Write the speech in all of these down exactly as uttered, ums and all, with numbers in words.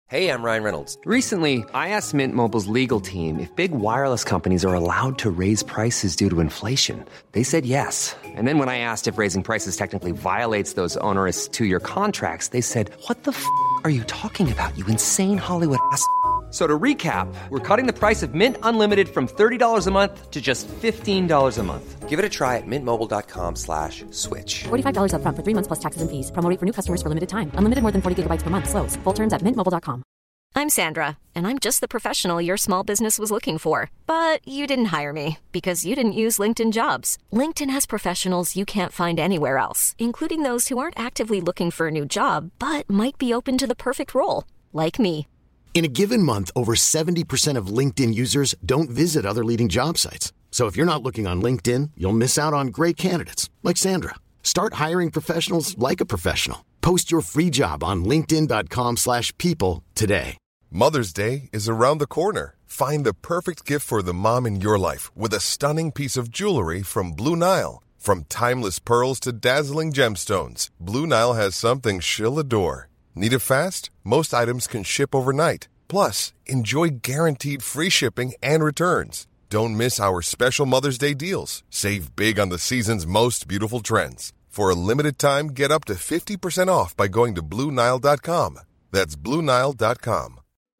Hey, I'm Ryan Reynolds. Recently, I asked Mint Mobile's legal team if big wireless companies are allowed to raise prices due to inflation. They said yes. And then when I asked if raising prices technically violates those onerous two-year contracts, they said, "What the f*** are you talking about, you insane Hollywood ass?" So to recap, we're cutting the price of Mint Unlimited from thirty dollars a month to just fifteen dollars a month. Give it a try at mintmobile.com slash switch. forty-five dollars up front for three months plus taxes and fees. Promo rate for new customers for limited time. Unlimited more than forty gigabytes per month. Slows full terms at mint mobile dot com. I'm Sandra, and I'm just the professional your small business was looking for. But you didn't hire me because you didn't use LinkedIn Jobs. LinkedIn has professionals you can't find anywhere else, including those who aren't actively looking for a new job, but might be open to the perfect role, like me. In a given month, over seventy percent of LinkedIn users don't visit other leading job sites. So if you're not looking on LinkedIn, you'll miss out on great candidates like Sandra. Start hiring professionals like a professional. Post your free job on linkedin dot com slash people today. Mother's Day is around the corner. Find the perfect gift for the mom in your life with a stunning piece of jewelry from Blue Nile. From timeless pearls to dazzling gemstones, Blue Nile has something she'll adore. Need it fast? Most items can ship overnight. Plus, enjoy guaranteed free shipping and returns. Don't miss our special Mother's Day deals. Save big on the season's most beautiful trends. For a limited time, get up to fifty percent off by going to blue nile dot com. That's blue nile dot com.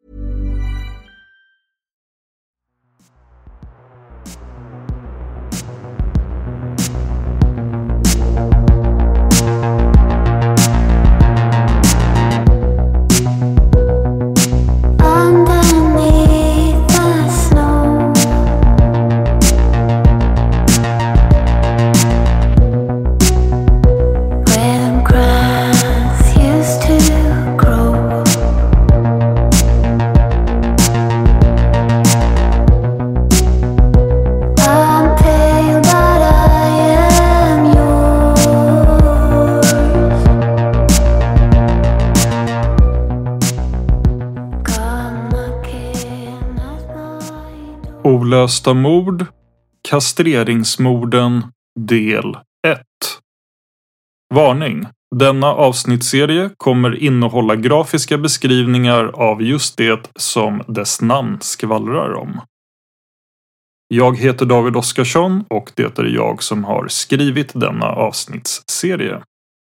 Olösta mord, kastreringsmorden, del ett. Varning. Denna avsnittsserie kommer innehålla grafiska beskrivningar av just det som dess namn skvallrar om. Jag heter David Oskarsson och det är jag som har skrivit denna avsnittsserie.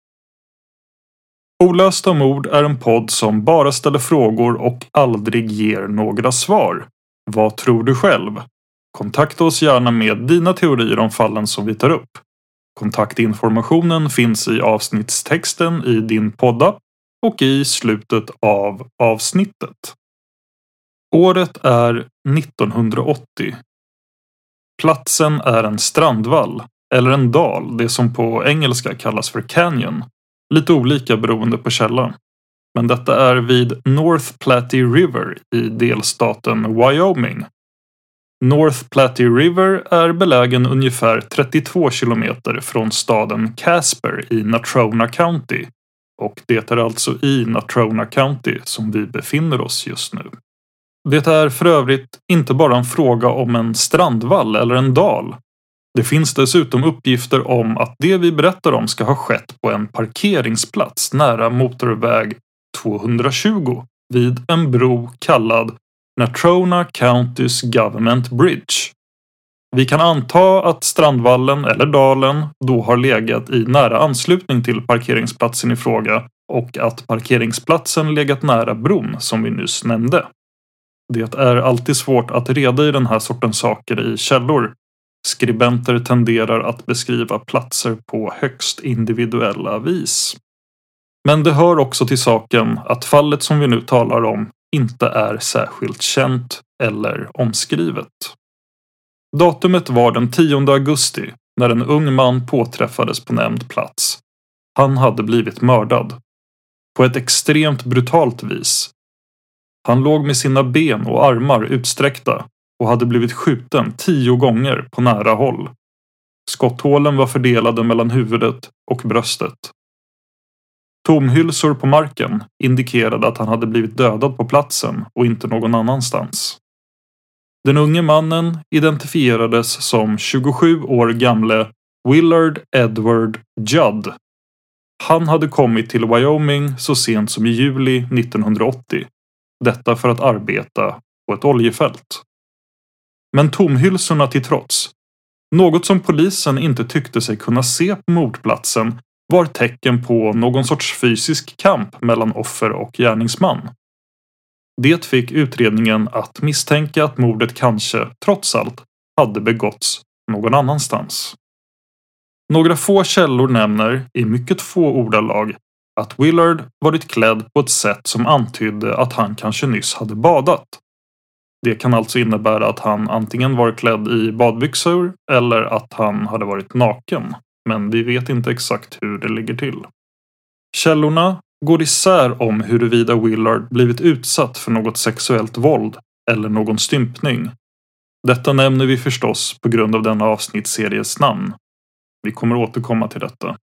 Olösta mord är en podd som bara ställer frågor och aldrig ger några svar. Vad tror du själv? Kontakta oss gärna med dina teorier om fallen som vi tar upp. Kontaktinformationen finns i avsnittstexten i din poddapp och i slutet av avsnittet. Året är nittonhundraåttio. Platsen är en strandvall, eller en dal, det som på engelska kallas för canyon. Lite olika beroende på källa. Men detta är vid North Platte River i delstaten Wyoming. North Platte River är belägen ungefär trettiotvå kilometer från staden Casper i Natrona County. Och det är alltså i Natrona County som vi befinner oss just nu. Det är för övrigt inte bara en fråga om en strandvall eller en dal. Det finns dessutom uppgifter om att det vi berättar om ska ha skett på en parkeringsplats nära motorväg tvåhundratjugo vid en bro kallad Natrona County's Government Bridge. Vi kan anta att strandvallen eller dalen då har legat i nära anslutning till parkeringsplatsen i fråga och att parkeringsplatsen legat nära bron som vi nyss nämnde. Det är alltid svårt att reda i den här sortens saker i källor. Skribenter tenderar att beskriva platser på högst individuella vis. Men det hör också till saken att fallet som vi nu talar om inte är särskilt känt eller omskrivet. Datumet var den tionde augusti när en ung man påträffades på nämnd plats. Han hade blivit mördad. På ett extremt brutalt vis. Han låg med sina ben och armar utsträckta och hade blivit skjuten tio gånger på nära håll. Skotthålen var fördelade mellan huvudet och bröstet. Tomhylsor på marken indikerade att han hade blivit dödad på platsen och inte någon annanstans. Den unge mannen identifierades som tjugosju år gamle Willard Edward Judd. Han hade kommit till Wyoming så sent som i juli nittonhundraåttio detta för att arbeta på ett oljefält. Men tomhylsorna till trots, något som polisen inte tyckte sig kunna se på mordplatsen var tecken på någon sorts fysisk kamp mellan offer och gärningsman. Det fick utredningen att misstänka att mordet kanske, trots allt, hade begåtts någon annanstans. Några få källor nämner, i mycket få ordalag, att Willard varit klädd på ett sätt som antydde att han kanske nyss hade badat. Det kan alltså innebära att han antingen var klädd i badbyxor eller att han hade varit naken, men vi vet inte exakt hur det ligger till. Källorna går isär om huruvida Willard blivit utsatt för något sexuellt våld eller någon stympning. Detta nämner vi förstås på grund av denna avsnittsseries namn. Vi kommer återkomma till detta.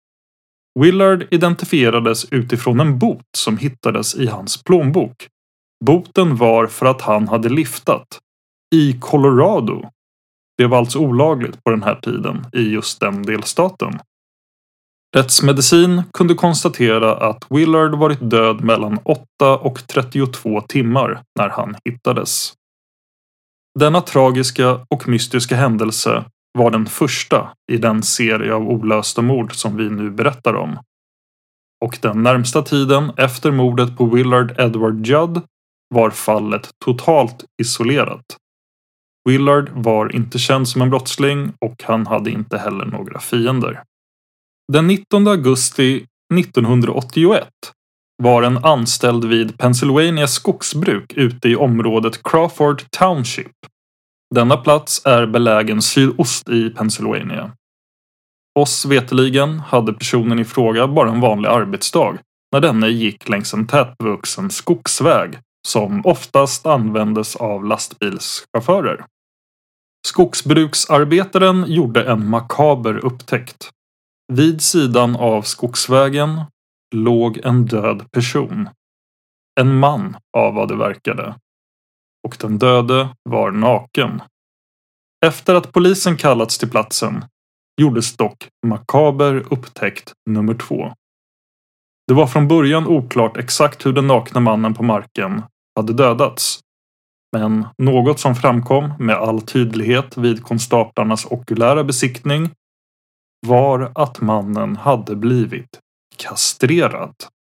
Willard identifierades utifrån en bot som hittades i hans plånbok. Boten var för att han hade liftat i Colorado. Det var alltså olagligt på den här tiden i just den delstaten. Rättsmedicin kunde konstatera att Willard varit död mellan åtta och trettiotvå timmar när han hittades. Denna tragiska och mystiska händelse var den första i den serie av olösta mord som vi nu berättar om. Och den närmsta tiden efter mordet på Willard Edward Judd var fallet totalt isolerat. Willard var inte känd som en brottsling och han hade inte heller några fiender. Den nittonde augusti nittonhundraåttioett var en anställd vid Pennsylvania skogsbruk ute i området Crawford Township. Denna plats är belägen sydost i Pennsylvania. Oss veteligen hade personen i fråga bara en vanlig arbetsdag när denne gick längs en tätvuxen skogsväg som oftast användes av lastbilschaufförer. Skogsbruksarbetaren gjorde en makaber upptäckt. Vid sidan av skogsvägen låg en död person. En man av vad det verkade. Och den döde var naken. Efter att polisen kallats till platsen gjordes dock makaber upptäckt nummer två. Det var från början oklart exakt hur den nakna mannen på marken hade dödats. Men något som framkom med all tydlighet vid konstaplarnas okulära besiktning var att mannen hade blivit kastrerad.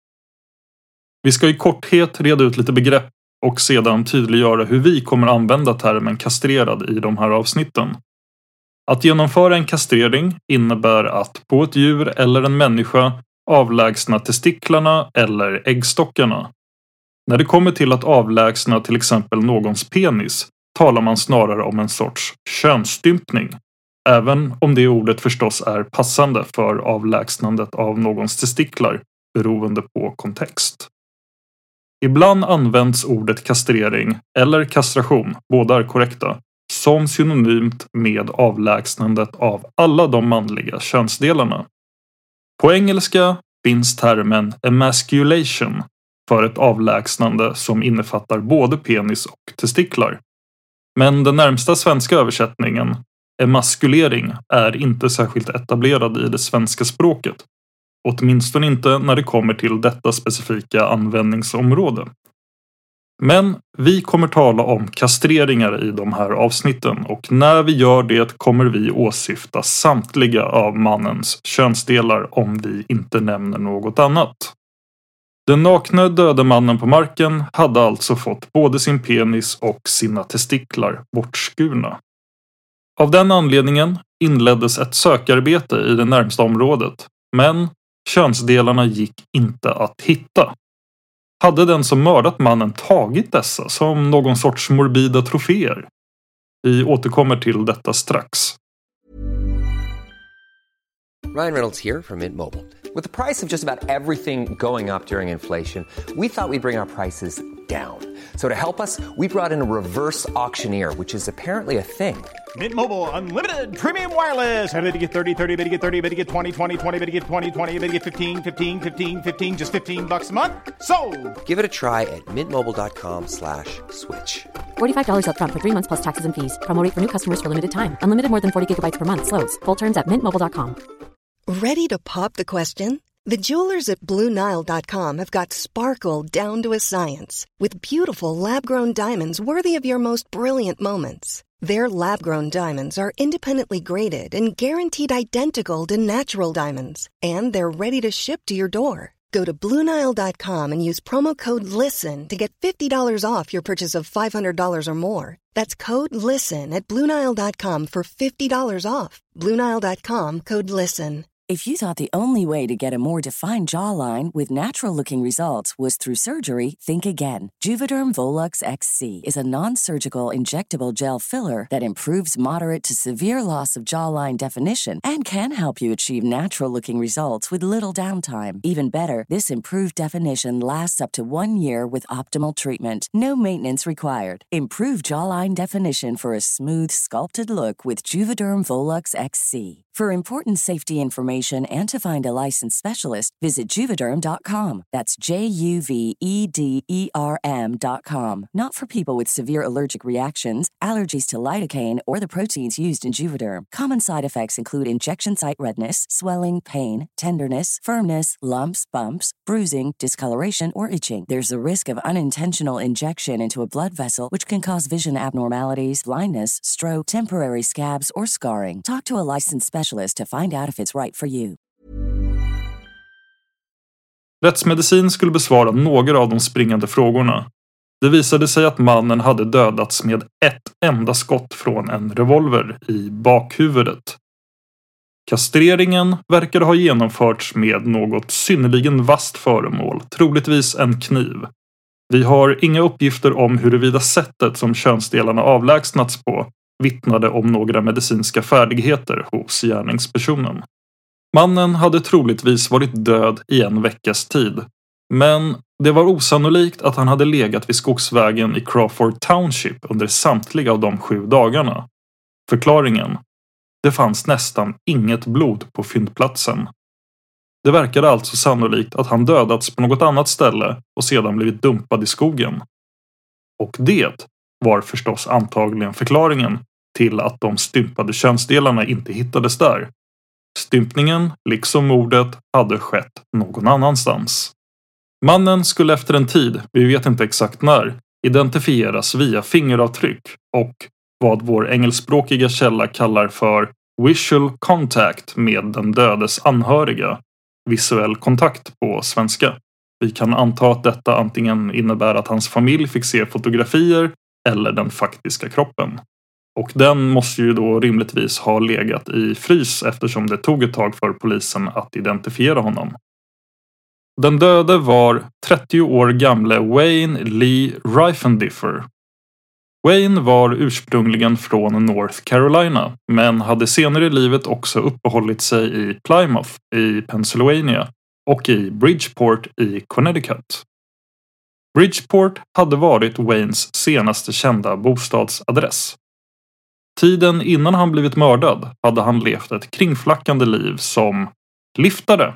Vi ska i korthet reda ut lite begrepp och sedan tydliggöra hur vi kommer använda termen kastrerad i de här avsnitten. Att genomföra en kastrering innebär att på ett djur eller en människa avlägsna testiklarna eller äggstockarna. När det kommer till att avlägsna till exempel någons penis talar man snarare om en sorts könsstympning. Även om det ordet förstås är passande för avlägsnandet av någons testiklar beroende på kontext. Ibland används ordet kastrering eller kastration, båda är korrekta, som synonymt med avlägsnandet av alla de manliga könsdelarna. På engelska finns termen emasculation för ett avlägsnande som innefattar både penis och testiklar. Men den närmsta svenska översättningen, emaskulering, är inte särskilt etablerad i det svenska språket. Åtminstone inte när det kommer till detta specifika användningsområde. Men vi kommer tala om kastreringar i de här avsnitten och när vi gör det kommer vi åsyfta samtliga av mannens könsdelar om vi inte nämner något annat. Den nakna döda mannen på marken hade alltså fått både sin penis och sina testiklar bortskurna. Av den anledningen inleddes ett sökarbete i det närmsta området, men könsdelarna gick inte att hitta. Hade den som mördat mannen tagit dessa som någon sorts morbida troféer? Vi återkommer till detta strax. Ryan Reynolds here from Mint Mobile. With the price of just about everything going up during inflation, we thought we'd bring our prices down. So to help us, we brought in a reverse auctioneer, which is apparently a thing. Mint Mobile Unlimited Premium Wireless. How to get thirty, thirty, how to get thirty, how to get twenty, twenty, twenty, how to get twenty, twenty, how to get fifteen, fifteen, fifteen, fifteen, just fifteen bucks a month? Sold! Give it a try at mintmobile.com slash switch. forty-five dollars up front for three months plus taxes and fees. Promo rate for new customers for limited time. Unlimited more than forty gigabytes per month slows. Full terms at mint mobile dot com. Ready to pop the question? The jewelers at Blue Nile dot com have got sparkle down to a science with beautiful lab-grown diamonds worthy of your most brilliant moments. Their lab-grown diamonds are independently graded and guaranteed identical to natural diamonds, and they're ready to ship to your door. Go to Blue Nile dot com and use promo code LISTEN to get fifty dollars off your purchase of five hundred dollars or more. That's code LISTEN at Blue Nile dot com for fifty dollars off. Blue Nile dot com, code LISTEN. If you thought the only way to get a more defined jawline with natural-looking results was through surgery, think again. Juvederm Volux X C is a non-surgical injectable gel filler that improves moderate to severe loss of jawline definition and can help you achieve natural-looking results with little downtime. Even better, this improved definition lasts up to one year with optimal treatment. No maintenance required. Improve jawline definition for a smooth, sculpted look with Juvederm Volux X C. For important safety information and to find a licensed specialist, visit Juvederm dot com. That's J U V E D E R M dot com. Not for people with severe allergic reactions, allergies to lidocaine, or the proteins used in Juvederm. Common side effects include injection site redness, swelling, pain, tenderness, firmness, lumps, bumps, bruising, discoloration, or itching. There's a risk of unintentional injection into a blood vessel, which can cause vision abnormalities, blindness, stroke, temporary scabs, or scarring. Talk to a licensed specialist to find out if it's right for you. Rättsmedicin skulle besvara några av de springande frågorna. Det visade sig att mannen hade dödats med ett enda skott från en revolver i bakhuvudet. Kastreringen verkade ha genomförts med något synnerligen vasst föremål, troligtvis en kniv. Vi har inga uppgifter om huruvida sättet som könsdelarna avlägsnats på vittnade om några medicinska färdigheter hos gärningspersonen. Mannen hade troligtvis varit död i en veckas tid, men det var osannolikt att han hade legat vid skogsvägen i Crawford Township under samtliga av de sju dagarna. Förklaringen: det fanns nästan inget blod på fyndplatsen. Det verkade alltså sannolikt att han dödats på något annat ställe och sedan blivit dumpad i skogen. Och det var förstås antagligen förklaringen till att de stympade könsdelarna inte hittades där. Stympningen, liksom mordet, hade skett någon annanstans. Mannen skulle efter en tid, vi vet inte exakt när, identifieras via fingeravtryck och vad vår engelskspråkiga källa kallar för visual contact med den dödes anhöriga, visuell kontakt på svenska. Vi kan anta att detta antingen innebär att hans familj fick se fotografier eller den faktiska kroppen. Och den måste ju då rimligtvis ha legat i frys eftersom det tog ett tag för polisen att identifiera honom. Den döde var trettio år gamle Wayne Lee Riefendiffer. Wayne var ursprungligen från North Carolina men hade senare i livet också uppehållit sig i Plymouth i Pennsylvania och i Bridgeport i Connecticut. Bridgeport hade varit Waynes senaste kända bostadsadress. Tiden innan han blivit mördad hade han levt ett kringflackande liv som liftare.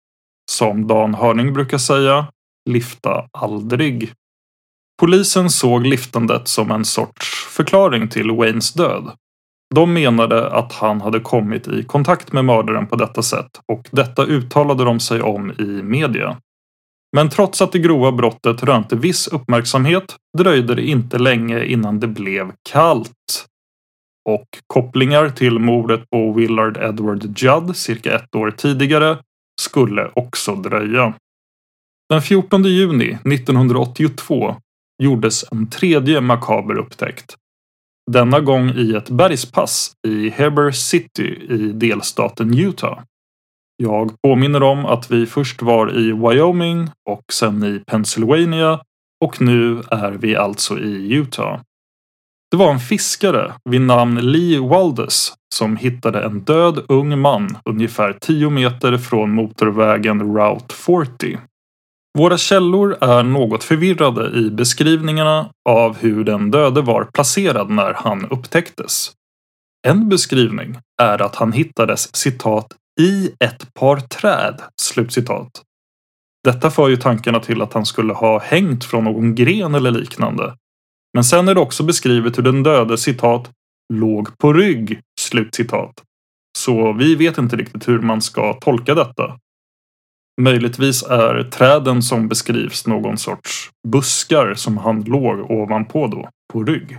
Som Dan Hörning brukar säga, lifta aldrig. Polisen såg liftandet som en sorts förklaring till Waynes död. De menade att han hade kommit i kontakt med mördaren på detta sätt och detta uttalade de sig om i media. Men trots att det grova brottet rönte viss uppmärksamhet dröjde det inte länge innan det blev kallt. Och kopplingar till mordet på Willard Edward Judd cirka ett år tidigare skulle också dröja. Den fjortonde juni nittonhundraåttiotvå gjordes en tredje makaber upptäckt. Denna gång i ett bergspass i Heber City i delstaten Utah. Jag påminner om att vi först var i Wyoming och sen i Pennsylvania och nu är vi alltså i Utah. Det var en fiskare vid namn Lee Waldes som hittade en död ung man ungefär tio meter från motorvägen Route fyrtio. Våra källor är något förvirrade i beskrivningarna av hur den döde var placerad när han upptäcktes. En beskrivning är att han hittades citat i ett par träd, slutcitat. Detta för ju tankarna till att han skulle ha hängt från någon gren eller liknande. Men sen är det också beskrivet hur den döde, citat, låg på rygg, slutcitat. Så vi vet inte riktigt hur man ska tolka detta. Möjligtvis är träden som beskrivs någon sorts buskar som han låg ovanpå då, på rygg.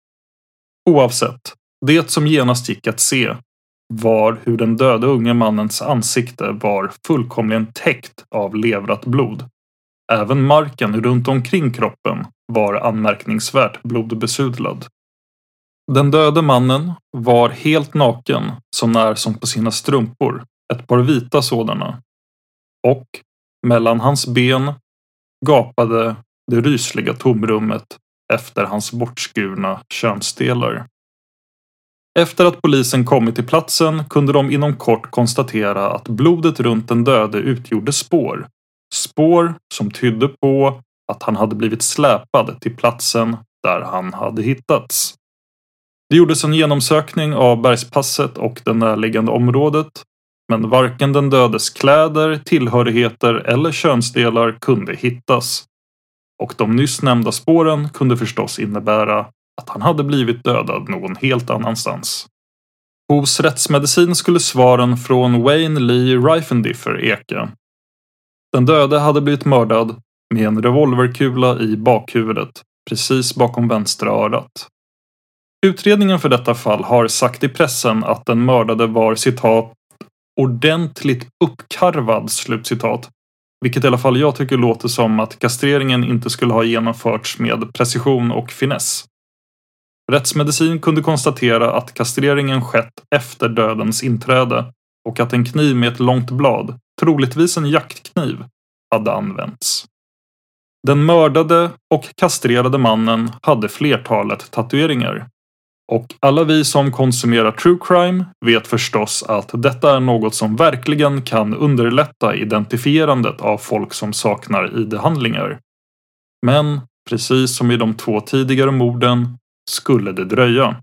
Oavsett, det som genast gick att se var hur den döde unge mannens ansikte var fullkomligen täckt av levrat blod. Även marken runt omkring kroppen var anmärkningsvärt blodbesudlad. Den döde mannen var helt naken, så när som på sina strumpor, ett par vita sådana. Och mellan hans ben gapade det rysliga tomrummet efter hans bortskurna könsdelar. Efter att polisen kommit till platsen kunde de inom kort konstatera att blodet runt den döde utgjorde spår. Spår som tydde på att han hade blivit släpad till platsen där han hade hittats. Det gjordes en genomsökning av bergspasset och det närliggande området, men varken den dödes kläder, tillhörigheter eller könsdelar kunde hittas. Och de nyss nämnda spåren kunde förstås innebära att han hade blivit dödad någon helt annanstans. Hos rättsmedicin skulle svaren från Wayne Lee Reifendiffer eka. Den döde hade blivit mördad med en revolverkula i bakhuvudet, precis bakom vänstra örat. Utredningen för detta fall har sagt i pressen att den mördade var citat ordentligt uppkarvad, slutcitat, vilket i alla fall jag tycker låter som att kastreringen inte skulle ha genomförts med precision och finess. Rättsmedicin kunde konstatera att kastreringen skett efter dödens inträde och att en kniv med ett långt blad, troligtvis en jaktkniv, hade använts. Den mördade och kastrerade mannen hade flertalet tatueringar. Och alla vi som konsumerar true crime vet förstås att detta är något som verkligen kan underlätta identifierandet av folk som saknar I D-handlingar. Men, precis som i de två tidigare morden, skulle det dröja.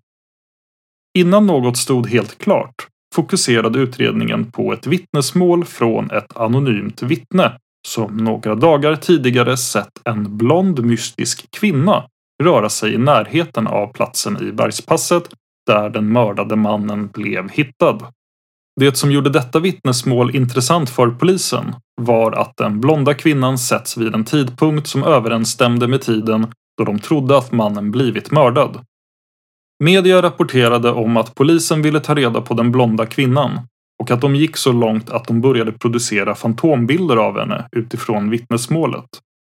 Innan något stod helt klart fokuserade utredningen på ett vittnesmål från ett anonymt vittne som några dagar tidigare sett en blond mystisk kvinna röra sig i närheten av platsen i bergspasset där den mördade mannen blev hittad. Det som gjorde detta vittnesmål intressant för polisen var att den blonda kvinnan setts vid en tidpunkt som överensstämde med tiden då de trodde att mannen blivit mördad. Media rapporterade om att polisen ville ta reda på den blonda kvinnan och att de gick så långt att de började producera fantombilder av henne utifrån vittnesmålet.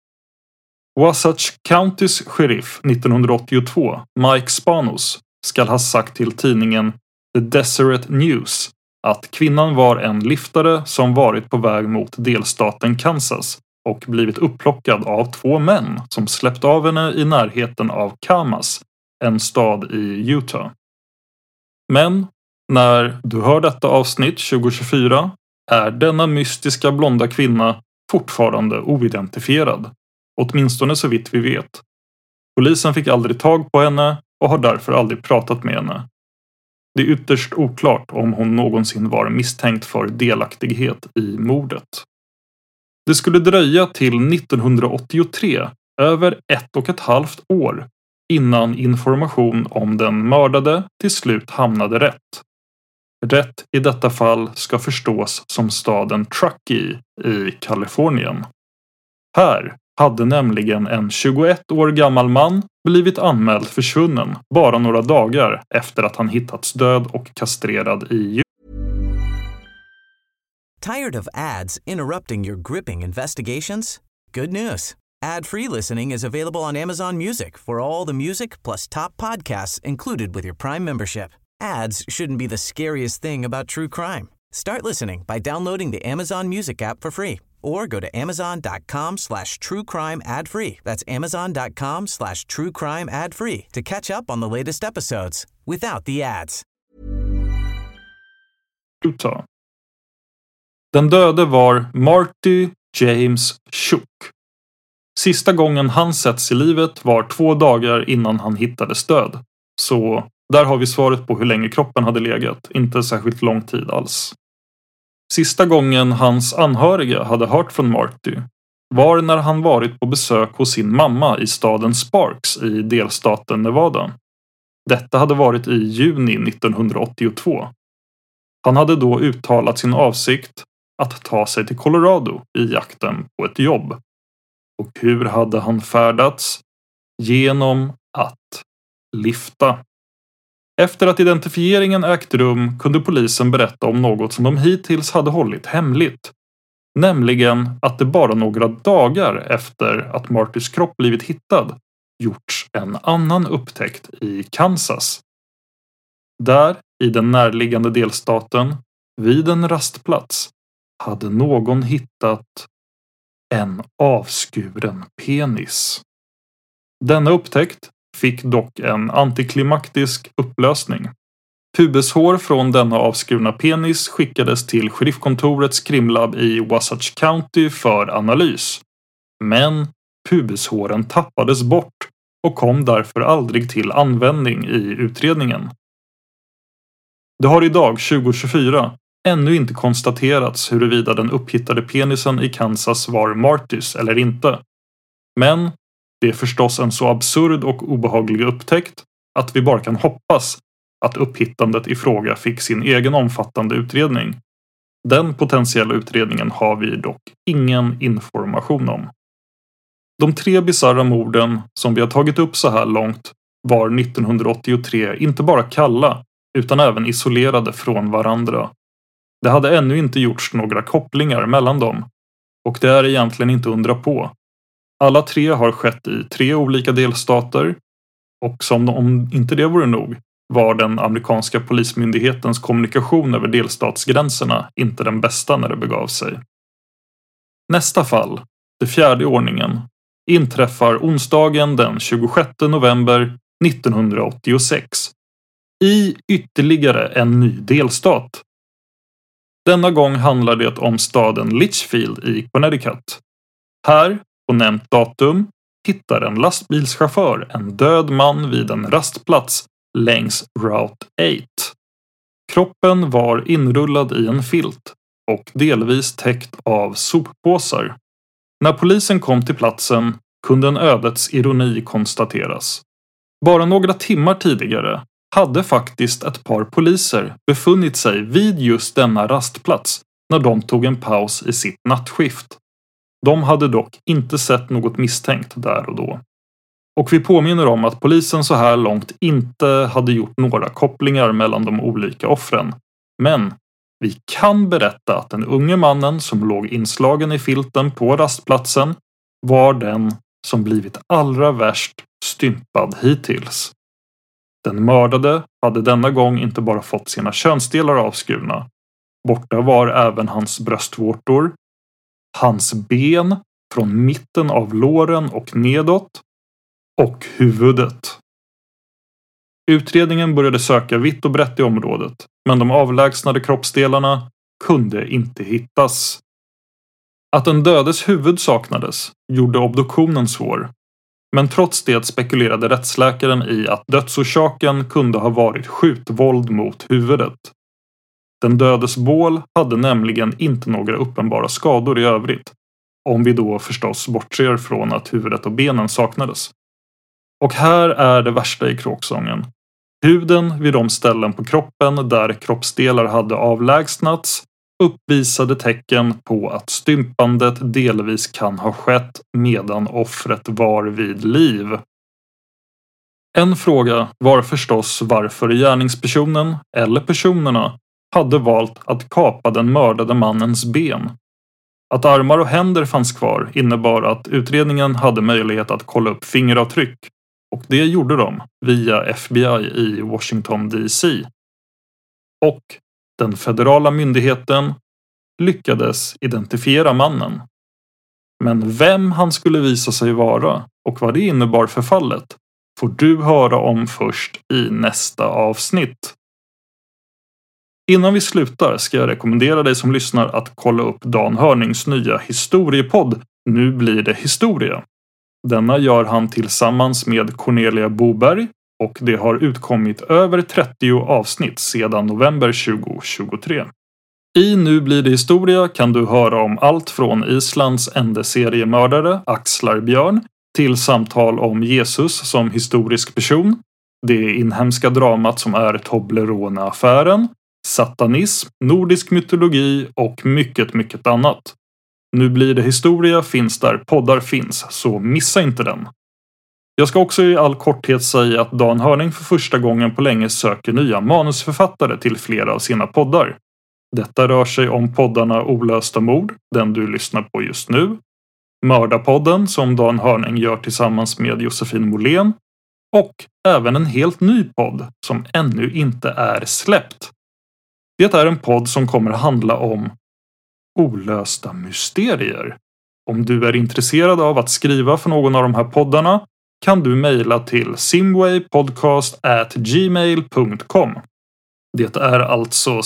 Wasatch Countys sheriff nittonhundraåttiotvå, Mike Spanos, skall ha sagt till tidningen The Deseret News att kvinnan var en liftare som varit på väg mot delstaten Kansas och blivit upplockad av två män som släppt av henne i närheten av Kamas, en stad i Utah. Men när du hör detta avsnitt tjugo tjugofyra är denna mystiska blonda kvinna fortfarande oidentifierad. Åtminstone så vitt vi vet. Polisen fick aldrig tag på henne och har därför aldrig pratat med henne. Det är ytterst oklart om hon någonsin var misstänkt för delaktighet i mordet. Det skulle dröja till nittonhundraåttiotre, över ett och ett halvt år, innan information om den mördade till slut hamnade rätt. Rätt i detta fall ska förstås som staden Truckee i Kalifornien. Här hade nämligen en tjugoett år gammal man blivit anmäld försvunnen bara några dagar efter att han hittats död och kastrerad i. Tired of ads interrupting your gripping investigations? Good news. Ad-free listening is available on Amazon Music for all the music plus top podcasts included with your Prime membership. Ads shouldn't be the scariest thing about true crime. Start listening by downloading the Amazon Music app for free or go to amazon.com slash true crime ad free. That's amazon.com slash true crime ad free to catch up on the latest episodes without the ads. Utah. Den döde var Marty James Shook. Sista gången han setts i livet var två dagar innan han hittades död. Så där har vi svaret på hur länge kroppen hade legat. Inte särskilt lång tid alls. Sista gången hans anhöriga hade hört från Marty var när han varit på besök hos sin mamma i staden Sparks i delstaten Nevada. Detta hade varit i juni nittonhundraåttiotvå. Han hade då uttalat sin avsikt att ta sig till Colorado i jakten på ett jobb. Och hur hade han färdats? Genom att lifta. Efter att identifieringen ägt rum kunde polisen berätta om något som de hittills hade hållit hemligt. Nämligen att det bara några dagar efter att Martys kropp blivit hittad gjorts en annan upptäckt i Kansas. Där, i den närliggande delstaten, vid en rastplats, hade någon hittat en avskuren penis. Denna upptäckt fick dock en antiklimaktisk upplösning. Pubeshår från denna avskurna penis skickades till sheriffkontorets krimlab i Wasatch County för analys. Men pubeshåren tappades bort och kom därför aldrig till användning i utredningen. Det har idag, tjugo tjugofyra, ännu inte konstaterats huruvida den upphittade penisen i Kansas var Martys eller inte. Men det är förstås en så absurd och obehaglig upptäckt att vi bara kan hoppas att upphittandet i fråga fick sin egen omfattande utredning. Den potentiella utredningen har vi dock ingen information om. De tre bizarra morden som vi har tagit upp så här långt var nittonhundraåttiotre inte bara kalla utan även isolerade från varandra. Det hade ännu inte gjorts några kopplingar mellan dem och det är egentligen inte undra på. Alla tre har skett i tre olika delstater och som om inte det vore nog var den amerikanska polismyndighetens kommunikation över delstatsgränserna inte den bästa när det begav sig. Nästa fall, det fjärde i ordningen, inträffar onsdagen den tjugosjätte november nittonhundraåttiosex i ytterligare en ny delstat. Denna gång handlar det om staden Litchfield i Connecticut. Här, på nämnt datum, hittar en lastbilschaufför en död man vid en rastplats längs Route åtta. Kroppen var inrullad i en filt och delvis täckt av soppåsar. När polisen kom till platsen kunde en ödets ironi konstateras. Bara några timmar tidigare hade faktiskt ett par poliser befunnit sig vid just denna rastplats när de tog en paus i sitt nattskift. De hade dock inte sett något misstänkt där och då. Och vi påminner om att polisen så här långt inte hade gjort några kopplingar mellan de olika offren. Men vi kan berätta att den unge mannen som låg inslagen i filten på rastplatsen var den som blivit allra värst stympad hittills. Den mördade hade denna gång inte bara fått sina könsdelar avskurna. Borta var även hans bröstvårtor, hans ben från mitten av låren och nedåt och huvudet. Utredningen började söka vitt och brett i området, men de avlägsnade kroppsdelarna kunde inte hittas. Att den dödes huvud saknades gjorde obduktionen svår, men trots det spekulerade rättsläkaren i att dödsorsaken kunde ha varit skjutvåld mot huvudet. Den dödes bål hade nämligen inte några uppenbara skador i övrigt, om vi då förstås bortser från att huvudet och benen saknades. Och här är det värsta i kråksången. Huden vid de ställen på kroppen där kroppsdelar hade avlägsnats uppvisade tecken på att stympandet delvis kan ha skett medan offret var vid liv. En fråga var förstås varför gärningspersonen eller personerna hade valt att kapa den mördade mannens ben. Att armar och händer fanns kvar innebar att utredningen hade möjlighet att kolla upp fingeravtryck. Och det gjorde de via F B I i Washington D C. Och den federala myndigheten lyckades identifiera mannen. Men vem han skulle visa sig vara och vad det innebar för fallet får du höra om först i nästa avsnitt. Innan vi slutar ska jag rekommendera dig som lyssnar att kolla upp Dan Hörnings nya historiepodd Nu blir det historia. Denna gör han tillsammans med Cornelia Boberg och det har utkommit över trettio avsnitt sedan november tjugo tjugotre. I Nu blir det historia kan du höra om allt från Islands enda seriemördare Axlar Björn till samtal om Jesus som historisk person, det inhemska dramat som är Toblerone-affären, satanism, nordisk mytologi och mycket, mycket annat. Nu blir det historia finns där poddar finns, så missa inte den. Jag ska också i all korthet säga att Dan Hörning för första gången på länge söker nya manusförfattare till flera av sina poddar. Detta rör sig om poddarna Olösta mord, den du lyssnar på just nu, Mördarpodden som Dan Hörning gör tillsammans med Josefin Molén och även en helt ny podd som ännu inte är släppt. Det är en podd som kommer handla om olösta mysterier. Om du är intresserad av att skriva för någon av de här poddarna kan du mejla till simwaypodcast at gmail dot com. Det är alltså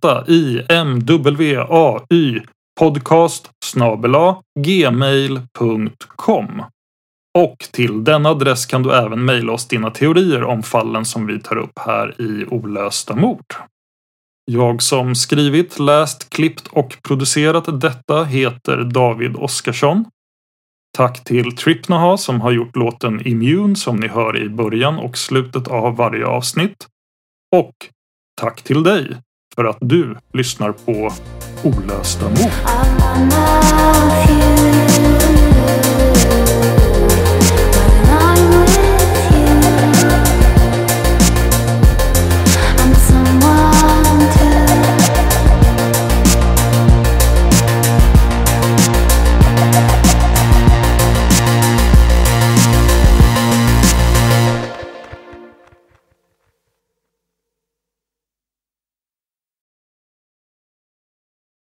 z-i-m-w-a-y podcast snabel-a gmail dot com. Och till denna adress kan du även mejla oss dina teorier om fallen som vi tar upp här i Olösta mord. Jag som skrivit, läst, klippt och producerat detta heter David Oskarsson. Tack till Tripnaha som har gjort låten Immune som ni hör i början och slutet av varje avsnitt. Och tack till dig för att du lyssnar på Olösta mord.